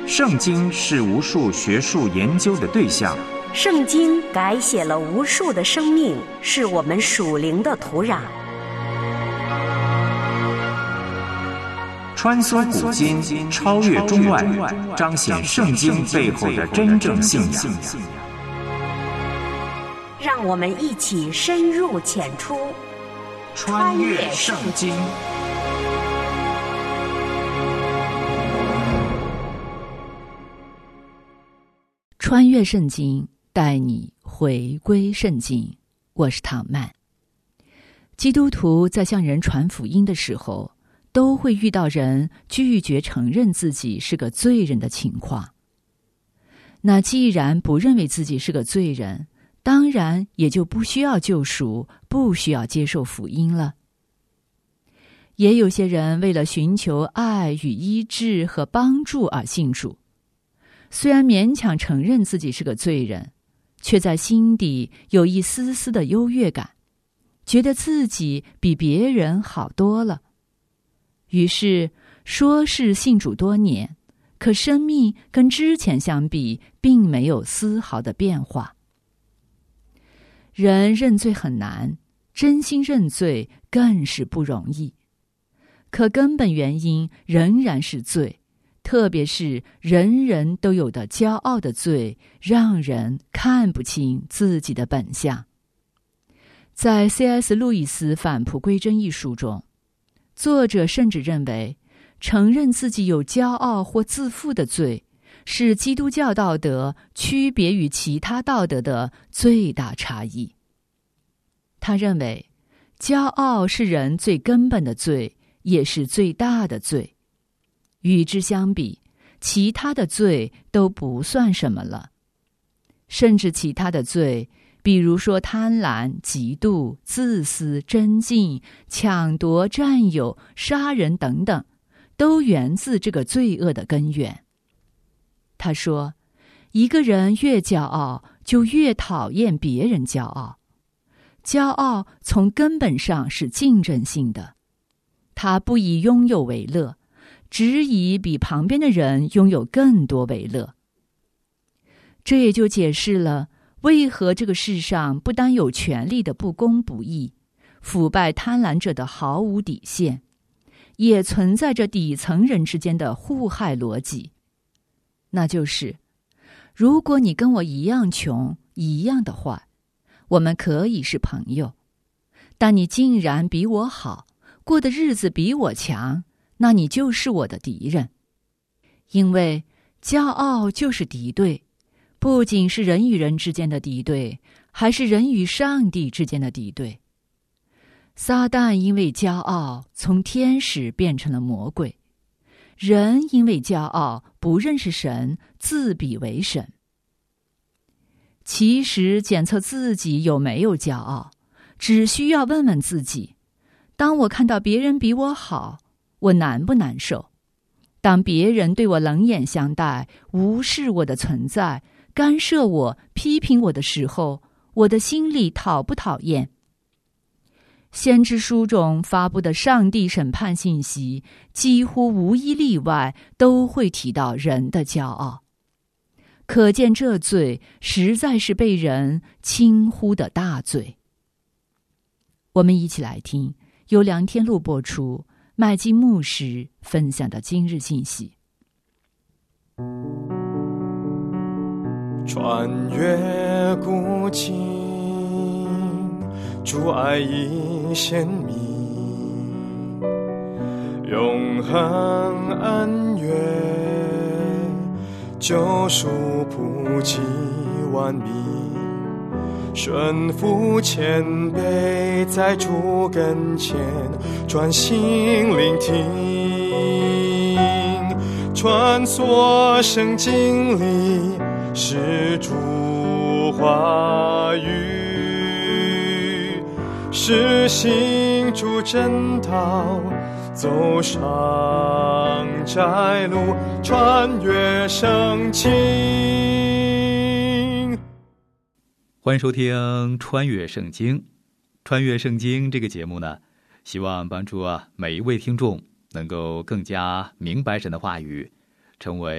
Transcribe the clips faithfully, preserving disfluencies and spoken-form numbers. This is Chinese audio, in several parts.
圣经是无数学术研究的对象， 圣经改写了无数的生命，是我们属灵的土壤。 穿梭古今，超越中外，彰显圣经背后的真正信仰。 让我们一起深入浅出， 穿越圣经。 穿越圣经，带你回归圣经。我是唐曼。基督徒在向人传福音的时候，都会遇到人拒绝承认自己是个罪人的情况。那既然不认为自己是个罪人，当然也就不需要救赎，不需要接受福音了。也有些人为了寻求爱与医治和帮助而信主，虽然勉强承认自己是个罪人，却在心底有一丝丝的优越感，觉得自己比别人好多了。于是说是信主多年，可生命跟之前相比并没有丝毫的变化。人认罪很难，真心认罪更是不容易。可根本原因仍然是罪，特别是人人都有的骄傲的罪，让人看不清自己的本相。在 C S 路易斯返璞归真一书中，作者甚至认为，承认自己有骄傲或自负的罪，是基督教道德区别于其他道德的最大差异。他认为，骄傲是人最根本的罪，也是最大的罪。与之相比，其他的罪都不算什么了。甚至其他的罪，比如说贪婪、嫉妒、自私、争竞、抢夺、占有、杀人等等，都源自这个罪恶的根源。他说，一个人越骄傲，就越讨厌别人骄傲。骄傲从根本上是竞争性的，他不以拥有为乐，只以比旁边的人拥有更多为乐。这也就解释了为何这个世上不单有权力的不公不义，腐败贪婪者的毫无底线，也存在着底层人之间的互害逻辑。那就是，如果你跟我一样穷，一样的坏，我们可以是朋友，但你竟然比我好，过的日子比我强，那你就是我的敌人。因为骄傲就是敌对，不仅是人与人之间的敌对，还是人与上帝之间的敌对。撒旦因为骄傲，从天使变成了魔鬼；人因为骄傲，不认识神，自比为神。其实检测自己有没有骄傲，只需要问问自己，当我看到别人比我好，我难不难受？当别人对我冷眼相待，无视我的存在，干涉我，批评我的时候，我的心里讨不讨厌？先知书中发布的上帝审判信息，几乎无一例外都会提到人的骄傲。可见这罪实在是被人轻忽的大罪。我们一起来听由梁天禄播出，麦基牧师分享的今日信息。 穿越古今，主爱已显明，永恒恩怨，救赎普及万民，顺服谦卑，在主跟前专心聆听，穿梭圣经里是主话语，是行主真道，走上窄路，穿越圣经。 欢迎收听《穿越圣经》。穿越圣经这个节目呢，希望帮助啊每一位听众能够更加明白神的话语，成为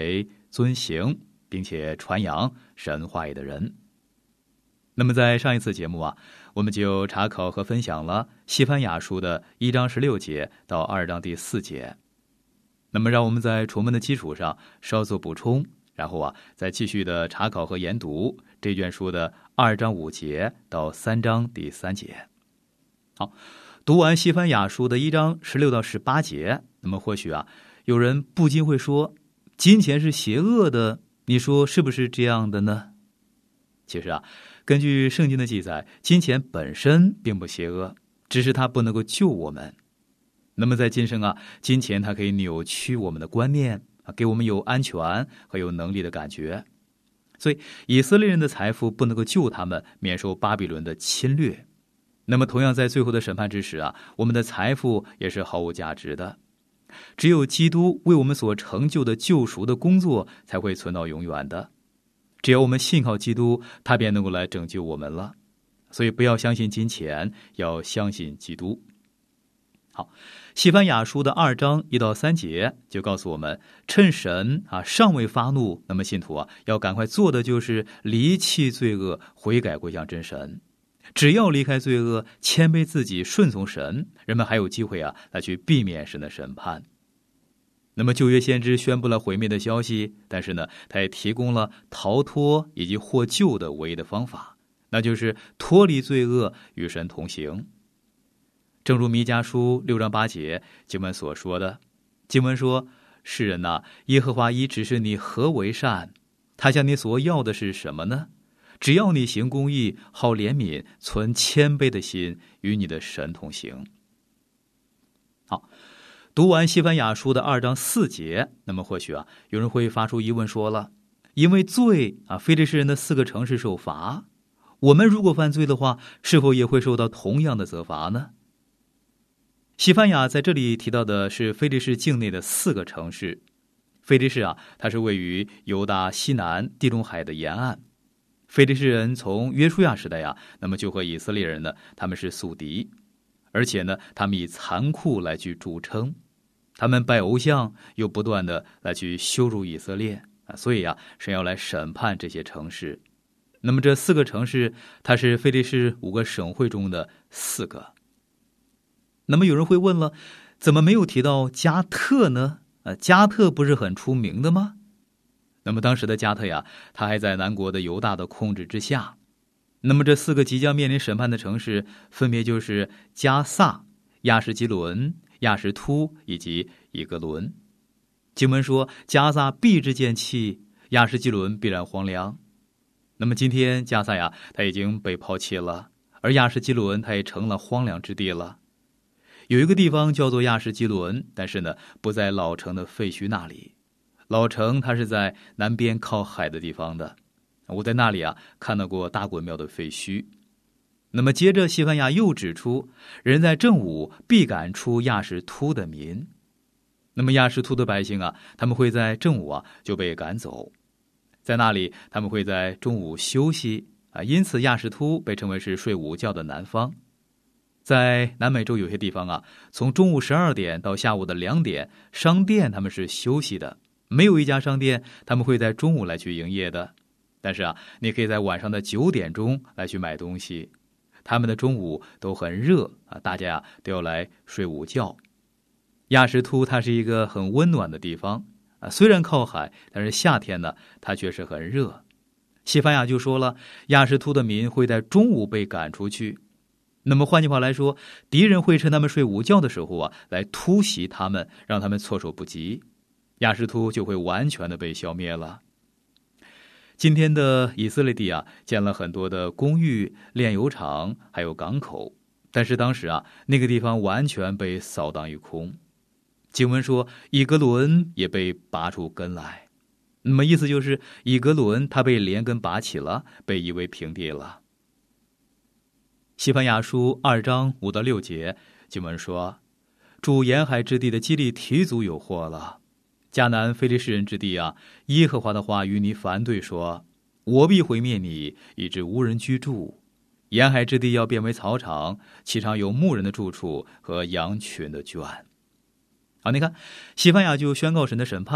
遵行并且传扬神话语的人。那么在上一次节目啊，我们就查考和分享了西番雅书的一章十六节到二章第四节。那么让我们在重温的基础上稍作补充，然后啊，再继续的查考和研读这卷书的二章五节到三章第三节。好，读完西番雅书的一章十六到十八节，那么或许啊，有人不禁会说，金钱是邪恶的，你说是不是这样的呢？其实啊，根据圣经的记载，金钱本身并不邪恶，只是它不能够救我们。那么在今生啊，金钱它可以扭曲我们的观念，给我们有安全和有能力的感觉。所以以色列人的财富不能够救他们免受巴比伦的侵略。那么同样在最后的审判之时啊，我们的财富也是毫无价值的。只有基督为我们所成就的救赎的工作才会存到永远的。只要我们信靠基督，他便能够来拯救我们了。所以不要相信金钱，要相信基督。好，西番雅书的二章一到三节就告诉我们，趁神啊尚未发怒，那么信徒啊要赶快做的就是离弃罪恶，悔改归向真神。只要离开罪恶，谦卑自己，顺从神，人们还有机会啊来去避免神的审判。那么旧约先知宣布了毁灭的消息，但是呢，他也提供了逃脱以及获救的唯一的方法，那就是脱离罪恶，与神同行。正如弥迦书六章八节经文所说的，经文说，世人哪，耶和华已指示你何为善，他向你所要的是什么呢？只要你行公义，好怜悯，存谦卑的心，与你的神同行。好，读完西番雅书的二章四节，那么或许啊，有人会发出疑问说了，因为罪啊，非利士人的四个城市受罚，我们如果犯罪的话，是否也会受到同样的责罚呢？西番雅在这里提到的是非利士境内的四个城市。非利士啊，它是位于犹大西南地中海的沿岸。非利士人从约书亚时代啊，那么就和以色列人呢，他们是宿敌，而且呢，他们以残酷来去著称，他们拜偶像，又不断的来去羞辱以色列啊，所以啊，神要来审判这些城市。那么这四个城市，它是非利士五个省会中的四个。那么有人会问了，怎么没有提到加特呢？呃，加特不是很出名的吗？那么当时的加特呀，他还在南国的犹大的控制之下。那么这四个即将面临审判的城市，分别就是加萨、亚什基伦、亚什突以及以格伦。经文说，加萨必之见弃，亚什基伦必然荒凉。那么今天加萨呀，他已经被抛弃了，而亚什基伦他也成了荒凉之地了。有一个地方叫做亚什基伦，但是呢，不在老城的废墟那里。老城它是在南边靠海的地方的，我在那里啊看到过大滚庙的废墟。那么接着西番雅又指出，人在正午必赶出亚什突的民。那么亚什突的百姓啊，他们会在正午啊就被赶走，在那里他们会在中午休息啊，因此亚什突被称为是睡午觉的南方。在南美洲有些地方啊，从中午十二点到下午的两点，商店他们是休息的，没有一家商店他们会在中午来去营业的。但是啊，你可以在晚上的九点钟来去买东西。他们的中午都很热啊，大家啊都要来睡午觉。亚什突它是一个很温暖的地方啊，虽然靠海，但是夏天呢，它却是很热。西番雅就说了，亚什突的民会在中午被赶出去。那么换句话来说，敌人会趁他们睡午觉的时候啊，来突袭他们，让他们措手不及，亚什突就会完全的被消灭了。今天的以色列地啊，建了很多的公寓、炼油厂，还有港口，但是当时啊，那个地方完全被扫荡一空。经文说，以格伦也被拔出根来，那么意思就是以格伦它被连根拔起了，被夷为平地了。西番雅书二章五到六节经文说，住沿海之地的基利提族有祸了，迦南非利士人之地啊，耶和华的话与你反对说，我必毁灭你，以致无人居住。沿海之地要变为草场，其常有牧人的住处和羊群的圈。好，你看西番雅就宣告神的审判，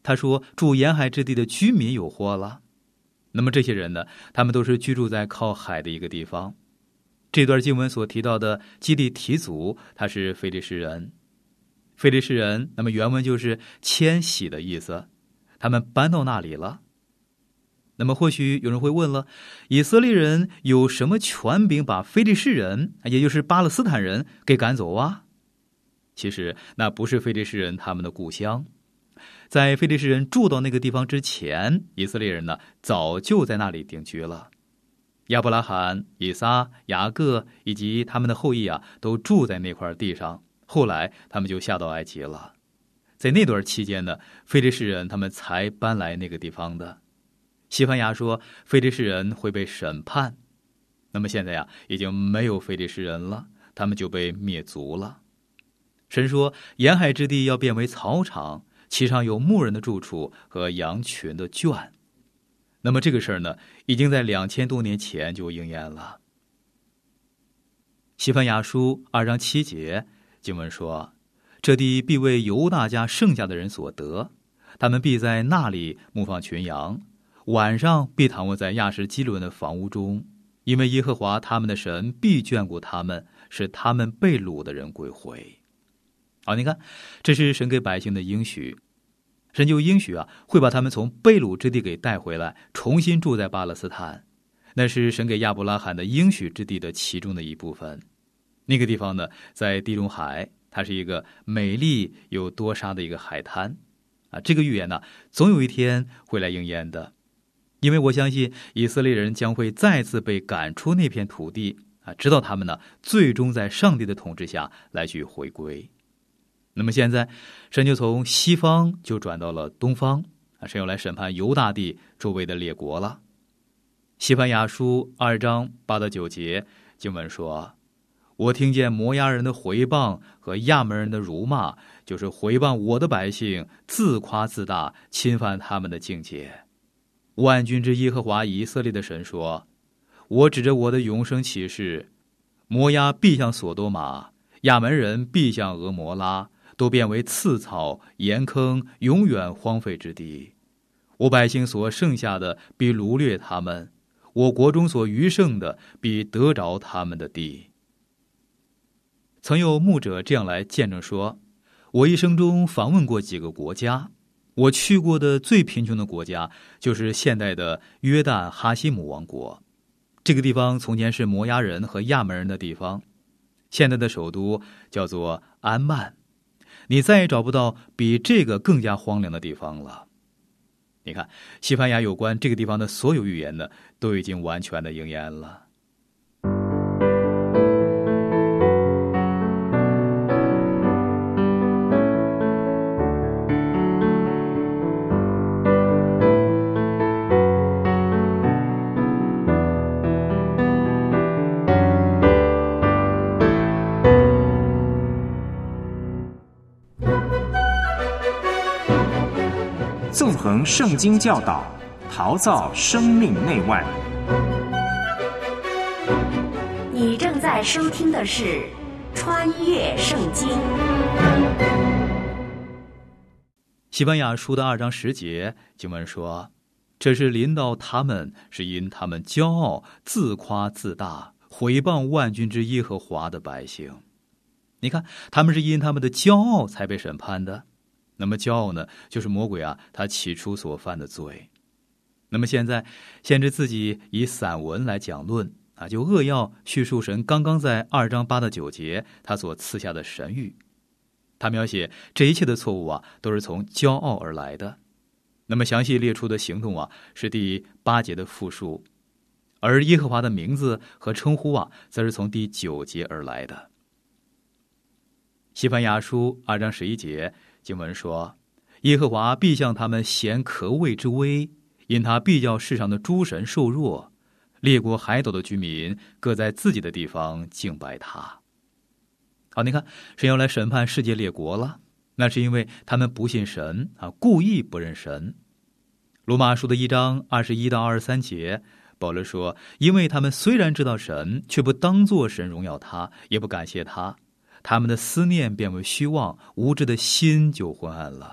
他说住沿海之地的居民有祸了。那么这些人呢，他们都是居住在靠海的一个地方。这段经文所提到的基利提族，他是非利士人。非利士人，那么原文就是迁徙的意思，他们搬到那里了。那么或许有人会问了，以色列人有什么权柄把非利士人，也就是巴勒斯坦人给赶走啊？其实那不是非利士人他们的故乡，在非利士人住到那个地方之前，以色列人呢早就在那里定居了。亚伯拉罕、以撒、雅各以及他们的后裔啊，都住在那块地上。后来他们就下到埃及了。在那段期间呢，非利士人他们才搬来那个地方的。西番雅说，非利士人会被审判。那么现在呀，已经没有非利士人了，他们就被灭族了。神说，沿海之地要变为草场，其上有牧人的住处和羊群的圈。那么这个事儿呢，已经在两千多年前就应验了。西番雅书二章七节经文说，这地必为犹大家剩下的人所得，他们必在那里牧放群羊，晚上必躺卧在亚什基伦的房屋中，因为耶和华他们的神必眷顾他们，使他们被掳的人归回。好，你看，这是神给百姓的应许。神就应许啊，会把他们从被掳之地给带回来，重新住在巴勒斯坦。那是神给亚伯拉罕的应许之地的其中的一部分。那个地方呢，在地中海，它是一个美丽又多沙的一个海滩啊。这个预言呢，总有一天会来应验的，因为我相信以色列人将会再次被赶出那片土地啊，直到他们呢最终在上帝的统治下来去回归。那么现在，神就从西方就转到了东方啊，神要来审判犹大地周围的列国了。西番雅书二章八到九节经文说，我听见摩押人的回谤和亚门人的辱骂，就是回谤我的百姓，自夸自大，侵犯他们的境界。万军之耶和华以色列的神说，我指着我的永生起誓，摩押必像所多玛，亚门人必像俄摩拉，都变为刺草盐坑，永远荒废之地。我百姓所剩下的必掳掠他们，我国中所余剩的必得着他们的地。曾有牧者这样来见证说，我一生中访问过几个国家，我去过的最贫穷的国家就是现代的约旦哈希姆王国。这个地方从前是摩押人和亚门人的地方，现在的首都叫做安曼。你再也找不到比这个更加荒凉的地方了。你看，西番雅有关这个地方的所有预言呢，都已经完全的应验了。 纵横圣经教导，陶造生命内外。 你正在收听的是《穿越圣经》。 西番雅书的二章十节经文说，这是临到他们，是因他们骄傲，自夸自大，毁谤万军之耶和华的百姓。你看，他们是因他们的骄傲才被审判的。那么骄傲呢，就是魔鬼啊他起初所犯的罪。那么现在先知自己以散文来讲论啊，就扼要叙述神刚刚在二章八到九节他所赐下的神谕。他描写这一切的错误啊，都是从骄傲而来的。那么详细列出的行动啊，是第八节的复述，而耶和华的名字和称呼啊，则是从第九节而来的。西番雅书二章十一节经文说，耶和华必向他们显可畏之威，因他必叫世上的诸神受弱，列国海岛的居民各在自己的地方敬拜他。好，你看，神要来审判世界列国了，那是因为他们不信神啊，故意不认神。罗马书的一章二十一到二十三节，保罗说，因为他们虽然知道神，却不当作神荣耀他，也不感谢他，他们的思念变为虚妄，无知的心就昏暗了。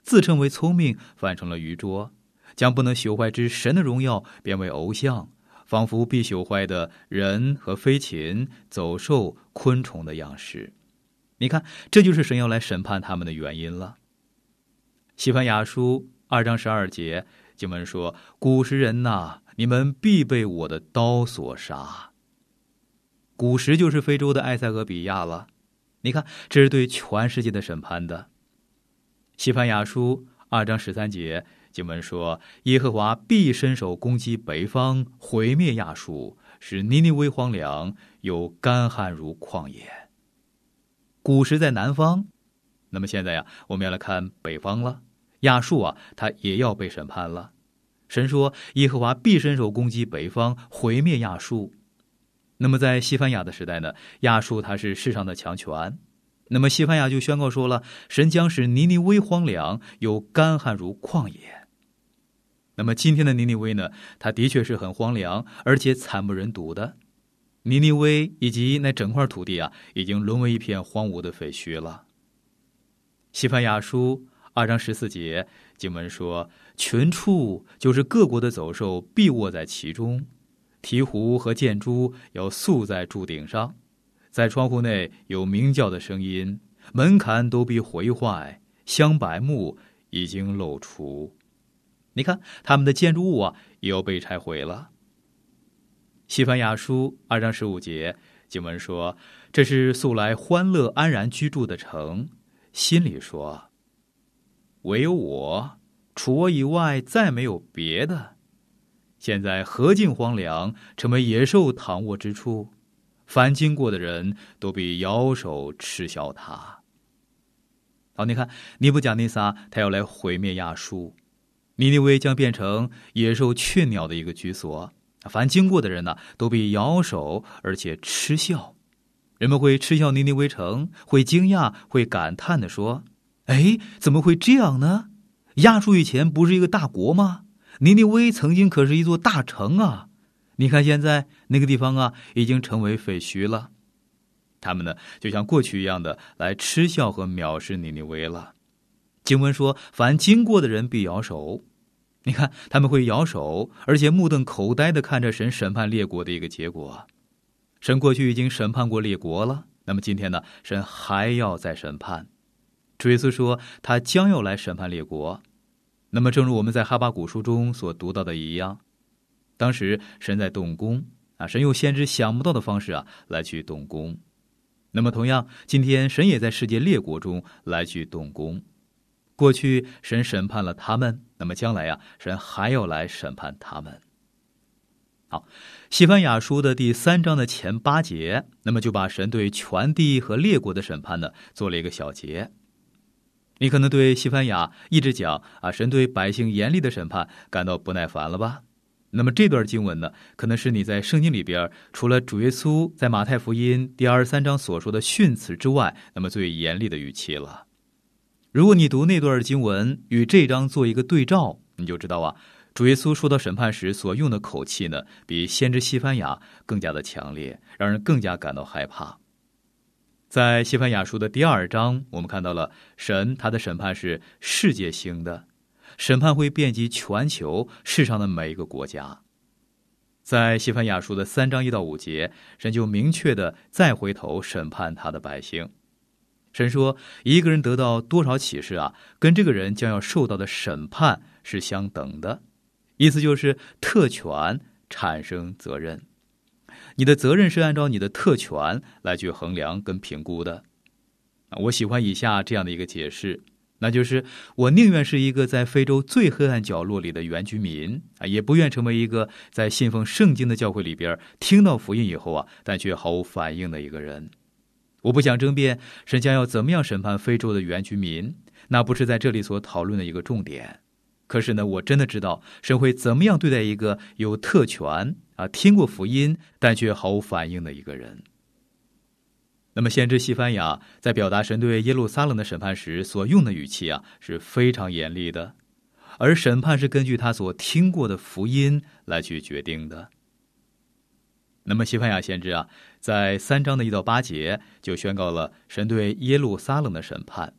自称为聪明，犯成了愚拙，将不能朽坏之神的荣耀变为偶像，仿佛必朽坏的人和飞禽、走兽、昆虫的样式。你看，这就是神要来审判他们的原因了。西番雅书二章十二节经文说：古时人哪，你们必被我的刀所杀。古时就是非洲的埃塞俄比亚了。你看，这是对全世界的审判的。西番雅书二章十三节经文说：耶和华必伸手攻击北方，毁灭亚述，使尼尼微荒凉，有干旱如旷野。古时在南方，那么现在呀，我们要来看北方了。亚述啊，他也要被审判了。神说，耶和华必伸手攻击北方，毁灭亚述。那么在西番雅的时代呢，亚述它是世上的强权。那么西番雅就宣告说了，神将使尼尼微荒凉，有干旱如旷野。那么今天的尼尼微呢，它的确是很荒凉，而且惨不忍睹的。尼尼微以及那整块土地啊，已经沦为一片荒芜的废墟了。西番雅书二章十四节经文说：群畜，就是各国的走兽，必卧在其中，鹈鹕和箭猪要宿在柱顶上，在窗户内有鸣叫的声音，门槛都必毁坏，香柏木已经露出。你看，他们的建筑物啊，也要被拆毁了。西番雅书二章十五节经文说：这是素来欢乐安然居住的城，心里说，唯有我，除我以外再没有别的。现在何竟荒凉，成为野兽躺卧之处，凡经过的人都必摇手嗤笑他。好，你看尼布甲尼撒他要来毁灭亚述，尼尼微将变成野兽雀鸟的一个居所，凡经过的人呢，都必摇手而且嗤笑。人们会嗤笑尼尼微城，会惊讶，会感叹地说：哎，怎么会这样呢？亚述以前不是一个大国吗？尼尼微曾经可是一座大城啊！你看现在那个地方啊，已经成为废墟了。他们呢，就像过去一样的来嗤笑和藐视尼尼微了。经文说，凡经过的人必摇手。你看，他们会摇手，而且目瞪口呆地看着神审判列国的一个结果。神过去已经审判过列国了，那么今天呢，神还要再审判。主耶稣说，他将要来审判列国。那么正如我们在哈巴谷书中所读到的一样，当时神在动工啊，神用先知想不到的方式啊来去动工。那么同样，今天神也在世界列国中来去动工。过去神审判了他们，那么将来啊，神还要来审判他们。好，西番雅书的第三章的前八节，那么就把神对全地和列国的审判呢做了一个小结。你可能对西番雅一直讲啊，神对百姓严厉的审判感到不耐烦了吧？那么这段经文呢，可能是你在圣经里边除了主耶稣在马太福音第二十三章所说的训词之外，那么最严厉的语气了。如果你读那段经文与这章做一个对照，你就知道啊，主耶稣说到审判时所用的口气呢，比先知西番雅更加的强烈，让人更加感到害怕。在西番雅书的第二章，我们看到了神他的审判是世界性的，审判会遍及全球世上的每一个国家。在西番雅书的三章一到五节，神就明确的再回头审判他的百姓。神说，一个人得到多少启示啊，跟这个人将要受到的审判是相等的。意思就是特权产生责任，你的责任是按照你的特权来去衡量跟评估的。我喜欢以下这样的一个解释，那就是我宁愿是一个在非洲最黑暗角落里的原居民啊，也不愿成为一个在信奉圣经的教会里边听到福音以后啊，但却毫无反应的一个人。我不想争辩神将要怎么样审判非洲的原居民，那不是在这里所讨论的一个重点。可是呢，我真的知道神会怎么样对待一个有特权啊，听过福音但却毫无反应的一个人。那么先知西番雅在表达神对耶路撒冷的审判时所用的语气啊，是非常严厉的，而审判是根据他所听过的福音来去决定的。那么西番雅先知啊，在三章的一到八节就宣告了神对耶路撒冷的审判。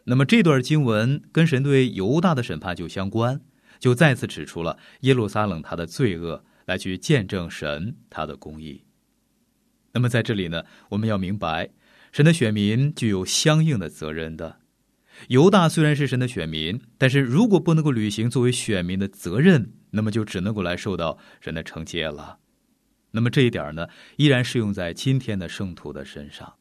那么这段经文跟神对犹大的审判就相关，就再次指出了耶路撒冷他的罪恶，来去见证神他的公义。那么在这里呢，我们要明白神的选民具有相应的责任的。犹大虽然是神的选民，但是如果不能够履行作为选民的责任，那么就只能够来受到神的惩戒了。那么这一点呢，依然适用在今天的圣徒的身上。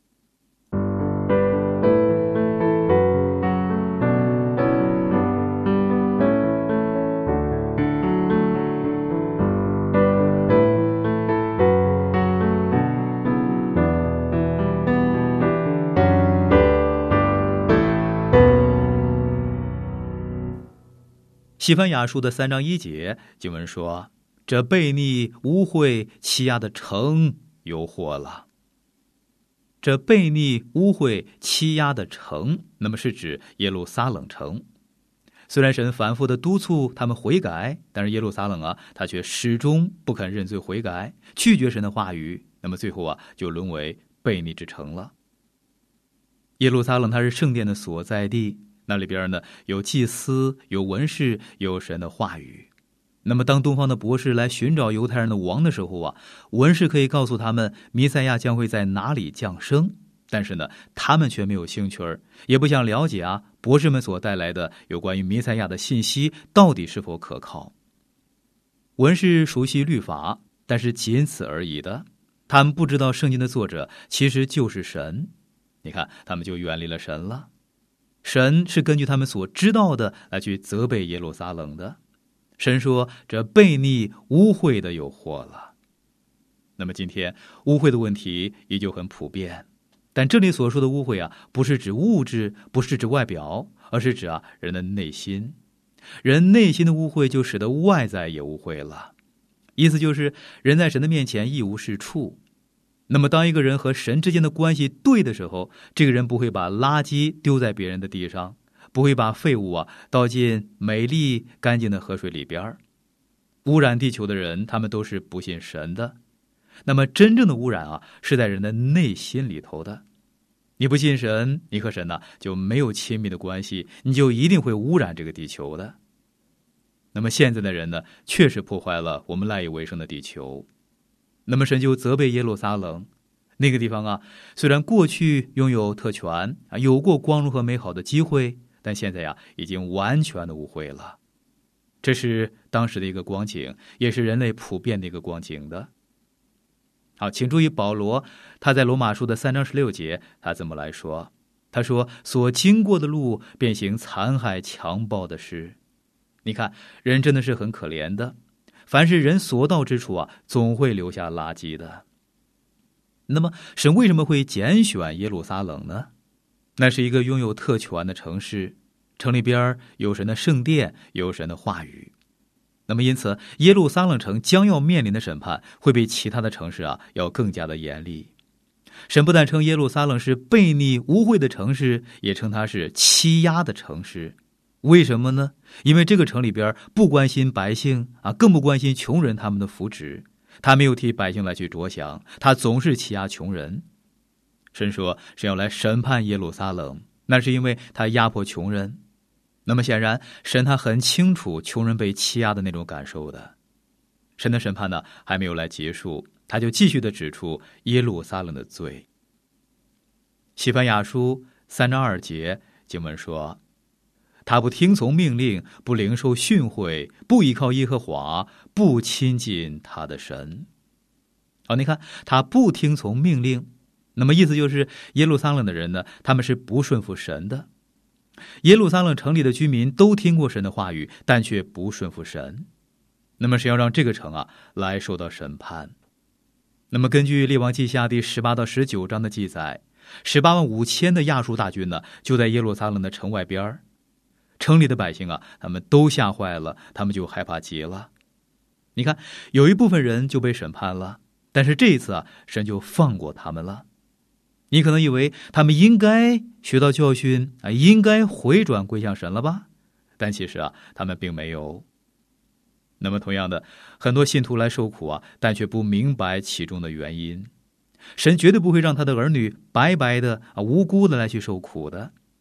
西番雅书的三章一节经文说，这悖逆污秽欺压的城有祸了。这悖逆污秽欺压的城，那么是指耶路撒冷城。虽然神反复的督促他们悔改，但是耶路撒冷啊，他却始终不肯认罪悔改，拒绝神的话语，那么最后啊，就沦为悖逆之城了。耶路撒冷它是圣殿的所在地，那里边呢有祭司，有文士，有神的话语。那么当东方的博士来寻找犹太人的王的时候啊，文士可以告诉他们弥赛亚将会在哪里降生，但是呢他们却没有兴趣儿，也不想了解啊博士们所带来的有关于弥赛亚的信息到底是否可靠。文士熟悉律法，但是仅此而已的，他们不知道圣经的作者其实就是神，你看他们就远离了神了。神是根据他们所知道的来去责备耶路撒冷的。神说这悖逆污秽的有祸了。那么今天污秽的问题依旧很普遍，但这里所说的污秽啊，不是指物质，不是指外表，而是指啊人的内心。人内心的污秽就使得外在也污秽了，意思就是人在神的面前一无是处。那么当一个人和神之间的关系对的时候，这个人不会把垃圾丢在别人的地上，不会把废物啊倒进美丽干净的河水里边。污染地球的人，他们都是不信神的。那么真正的污染啊，是在人的内心里头的。你不信神，你和神呢、啊、就没有亲密的关系，你就一定会污染这个地球的。那么现在的人呢，确实破坏了我们赖以为生的地球。那么神就责备耶路撒冷，那个地方啊，虽然过去拥有特权啊，有过光荣和美好的机会，但现在呀、啊，已经完全的污秽了。这是当时的一个光景，也是人类普遍的一个光景的。好，请注意保罗他在罗马书的三章十六节，他怎么来说？他说：“所经过的路，便行残害强暴的事。”你看，人真的是很可怜的。凡是人所到之处啊，总会留下垃圾的。那么神为什么会拣选耶路撒冷呢？那是一个拥有特权的城市，城里边有神的圣殿，有神的话语。那么因此耶路撒冷城将要面临的审判会比其他的城市啊要更加的严厉。神不但称耶路撒冷是悖逆污秽的城市，也称它是欺压的城市。为什么呢？因为这个城里边不关心百姓啊，更不关心穷人他们的福祉，他没有替百姓来去着想，他总是欺压穷人。神说神要来审判耶路撒冷，那是因为他压迫穷人。那么显然神他很清楚穷人被欺压的那种感受的。神的审判呢还没有来结束，他就继续的指出耶路撒冷的罪。西番雅书三章二节经文说，他不听从命令，不领受训诲，不依靠耶和华，不亲近他的神。好，你看他不听从命令，那么意思就是耶路撒冷的人呢，他们是不顺服神的。耶路撒冷城里的居民都听过神的话语，但却不顺服神。那么神要让这个城啊来受到审判。那么根据列王记下第十八到十九章的记载，十八万五千的亚述大军呢就在耶路撒冷的城外边。城里的百姓啊，他们都吓坏了，他们就害怕极了。你看，有一部分人就被审判了，但是这一次啊，神就放过他们了。你可能以为他们应该学到教训啊，应该回转归向神了吧？但其实啊，他们并没有。那么同样的，很多信徒来受苦啊，但却不明白其中的原因。神绝对不会让他的儿女白白的啊无辜的来去受苦的。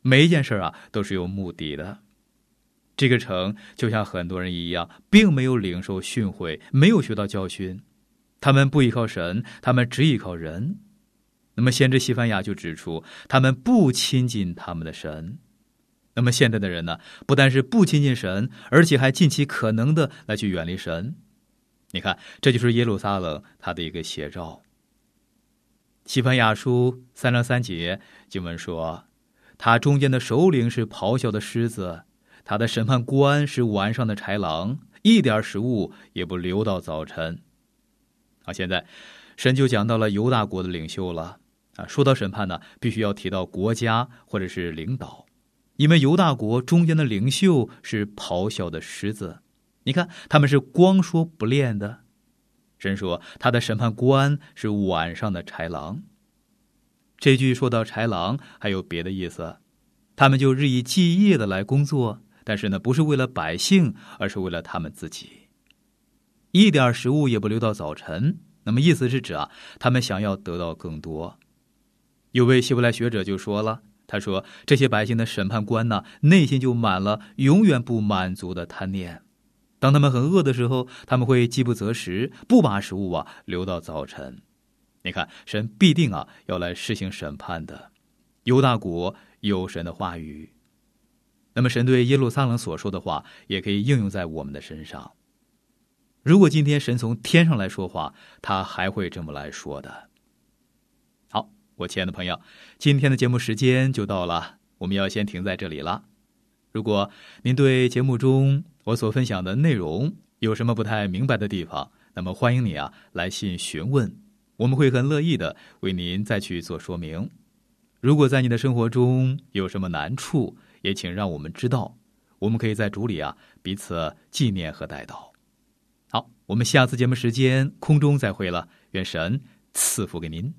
每一件事啊都是有目的的。这个城就像很多人一样，并没有领受训诲，没有学到教训，他们不依靠神，他们只依靠人。那么先知西番雅就指出，他们不亲近他们的神。那么现在的人呢，不但是不亲近神，而且还尽其可能的来去远离神。你看，这就是耶路撒冷它的一个写照。西番雅书三章三节经文说，他中间的首领是咆哮的狮子，他的审判官是晚上的豺狼，一点食物也不留到早晨。啊，现在神就讲到了犹大国的领袖了。啊，说到审判呢，必须要提到国家或者是领导，因为犹大国中间的领袖是咆哮的狮子。你看，他们是光说不练的。神说他的审判官是晚上的豺狼。这句说到豺狼还有别的意思，他们就日以继夜的来工作，但是呢，不是为了百姓，而是为了他们自己。一点食物也不留到早晨，那么意思是指啊，他们想要得到更多。有位希伯来学者就说了，他说这些百姓的审判官呢，内心就满了永远不满足的贪念。当他们很饿的时候，他们会饥不择食，不把食物啊留到早晨。你看，神必定啊要来施行审判的。犹大国有神的话语，那么神对耶路撒冷所说的话也可以应用在我们的身上。如果今天神从天上来说话，他还会这么来说的。好，我亲爱的朋友，今天的节目时间就到了，我们要先停在这里了。如果您对节目中我所分享的内容有什么不太明白的地方，那么欢迎你啊来信询问，我们会很乐意的为您再去做说明。如果在你的生活中有什么难处，也请让我们知道，我们可以在主里啊彼此纪念和代祷。好，我们下次节目时间空中再会了，愿神赐福给您。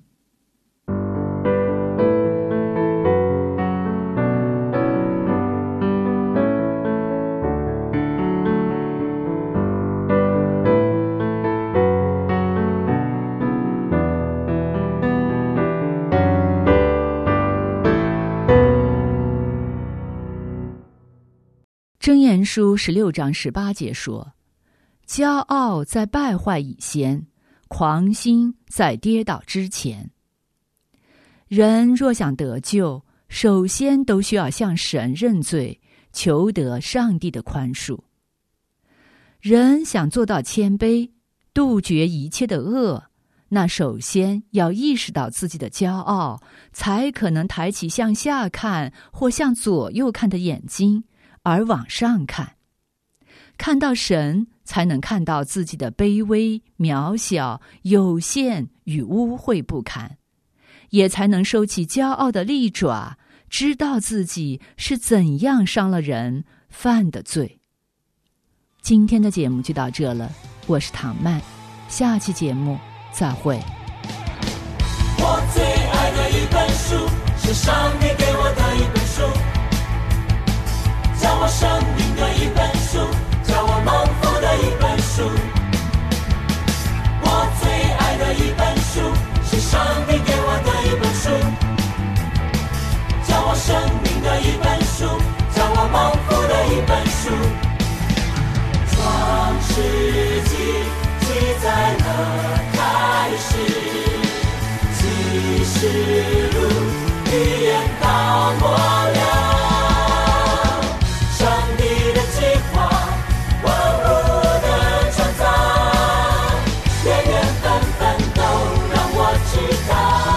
箴言书十六章十八节说，骄傲在败坏以先，狂心在跌倒之前。人若想得救，首先都需要向神认罪，求得上帝的宽恕。人想做到谦卑，杜绝一切的恶，那首先要意识到自己的骄傲，才可能抬起向下看或向左右看的眼睛，而往上看，看到神，才能看到自己的卑微、渺小、有限与污秽不堪，也才能收起骄傲的利爪，知道自己是怎样伤了人，犯的罪。今天的节目就到这了，我是唐曼，下期节目再会。 我最爱的一本书，是上帝给我的一本书，教我生命的一本书，教我蒙福的一本书。我最爱的一本书，是上帝给我的一本书，教我生命的一本书，教我蒙福的一本书。创世纪记载了开始，启示录预言到末了。知道